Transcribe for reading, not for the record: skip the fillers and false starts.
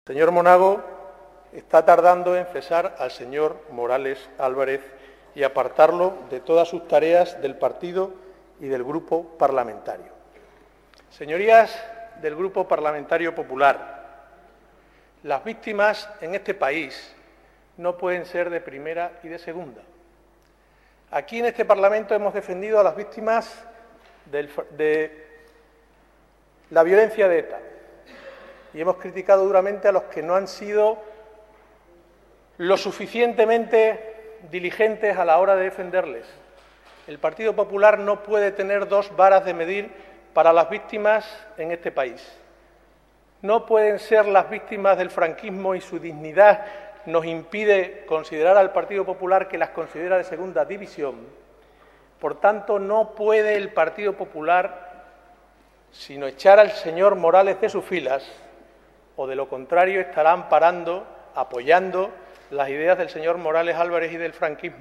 Señor Monago está tardando en cesar al señor Morales Álvarez y apartarlo de todas sus tareas del partido y del Grupo Parlamentario. Señorías del Grupo Parlamentario Popular, las víctimas en este país no pueden ser de primera y de segunda. Aquí en este Parlamento hemos defendido a las víctimas de la violencia de ETA y hemos criticado duramente a los que no han sido lo suficientemente diligentes a la hora de defenderles. El Partido Popular no puede tener dos varas de medir para las víctimas en este país. No pueden ser las víctimas del franquismo y su dignidad nos impide considerar al Partido Popular que las considera de segunda división. Por tanto, no puede el Partido Popular sino echar al señor Morales de sus filas, o de lo contrario estará amparando, apoyando las ideas del señor Morales Álvarez y del franquismo.